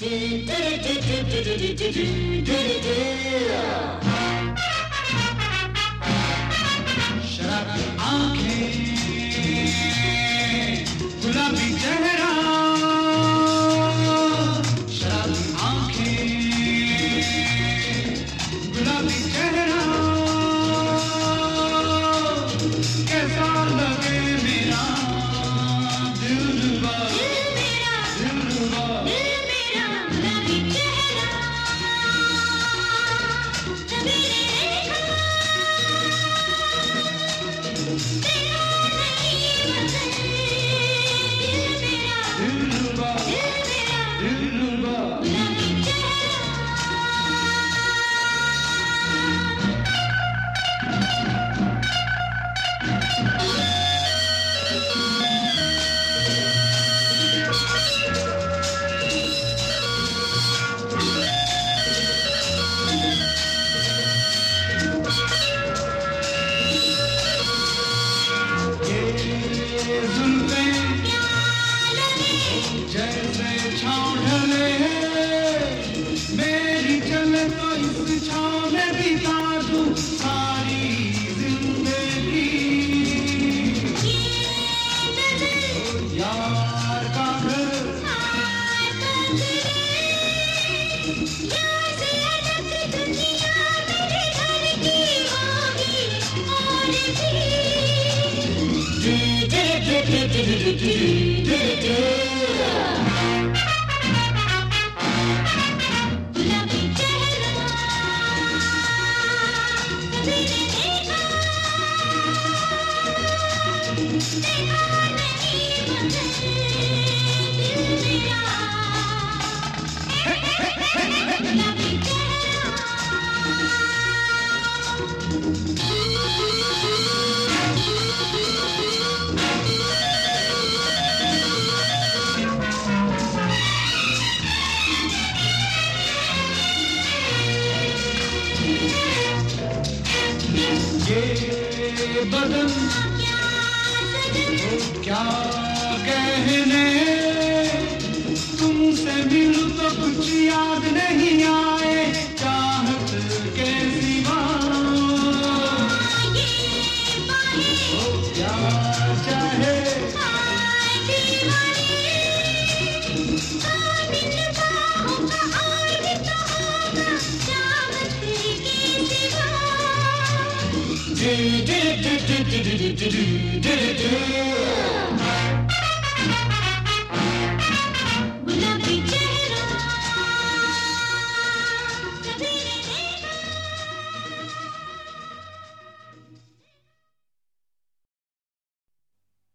शराबी आंखें, गुलाबी चेहरा, शराबी आंखें, गुलाबी चेहरा, कैसा लगे मेरा दिलरुबा, दिलरुबा, गुलाबी चेहरा कभी देखा तेरा नहीं बदल दिलरुबा, दिलरुबा। गुलाबी चेहरा ये जुल्फें जैसे छाँव ढले, मेरी चले तो इस छाँव में बिता दूं सारी जिंदगी। यार का घर गुलाबी चेहरा कभी देखा तेरा नहीं बदल गुलाबी चेहरा ये बदन क्या कहने, तुमसे मिलूं तो कुछ याद नहीं आए चाहत के सिवा। ओ क्या चाहे Did